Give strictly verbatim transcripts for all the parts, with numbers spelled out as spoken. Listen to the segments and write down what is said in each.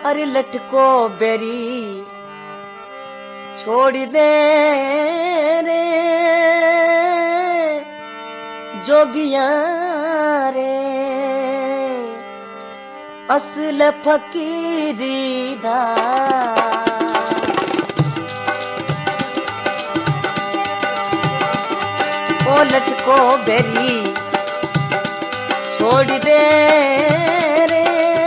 अरे लटको बेरी छोड़ दे रे जोगिया रे असल फकीरी दा ओ लटको बेरी छोड़ दे रे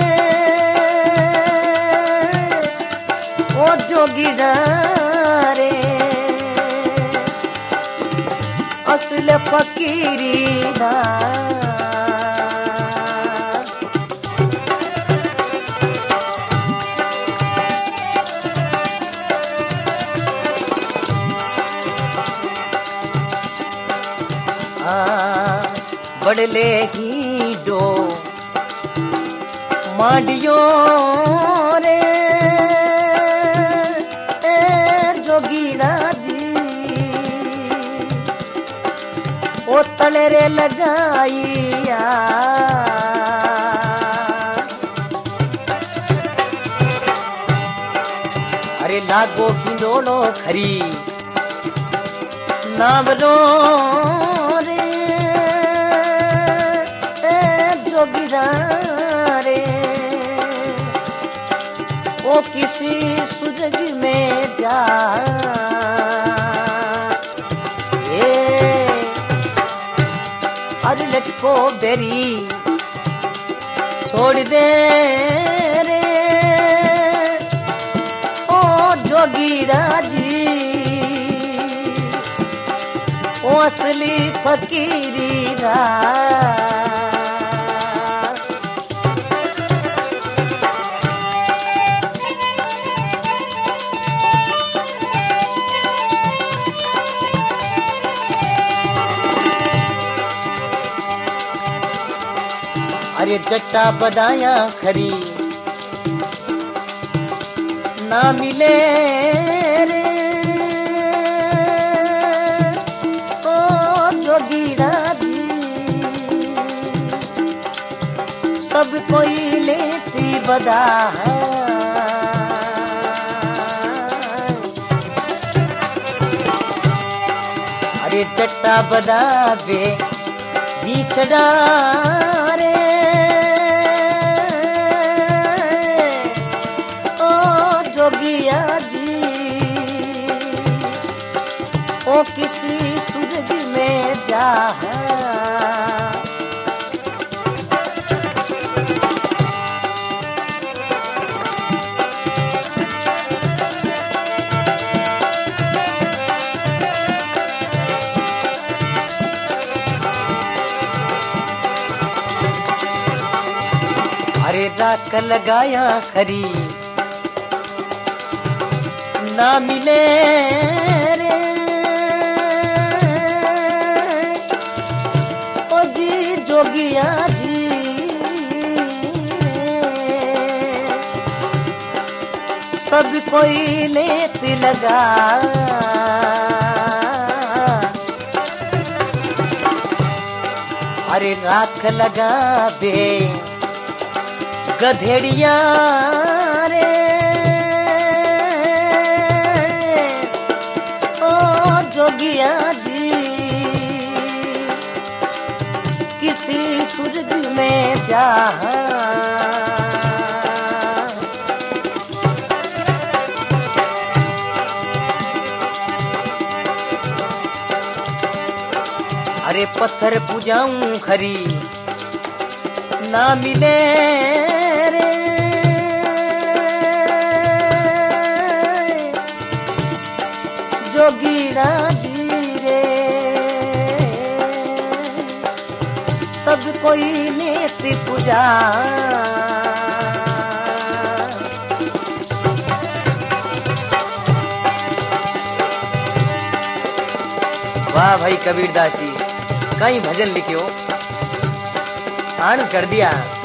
ओ जोगिया रे असल फकीरी दा बड़ले ही डो माडियो रे जोगीरा जी ओ तले रे लगाइया अरे लागो हिंडोलो खरी नावलो रे जोगिरा रे वो किसी सुजग में जा ये अरे लटको बेरी छोड़ दे रे ओ जोगिरा जी ओ असली फकीरी रा अरे जट्टा बदाया खरी ना मिले रे ओ जोगीरा जी सब कोई लेती बदा अरे जट्टा बदा बे बीचड़ा रे जोगिया जी ओ किसी सूरज में जा अरे राख लगाया खरी ना मिले रे ओ जी जोगिया जी सब कोई लेत लगा अरे राख लगा बे गधेड़िया रे जोगिया जी किसी सुर्ग में जा अरे पत्थर पूजाऊं खरी ना मिले रे जोगीरा जी रे सब कोई नेत पूजा वाह भाई कबीरदास जी कई भजन लिखियो आन कर दिया।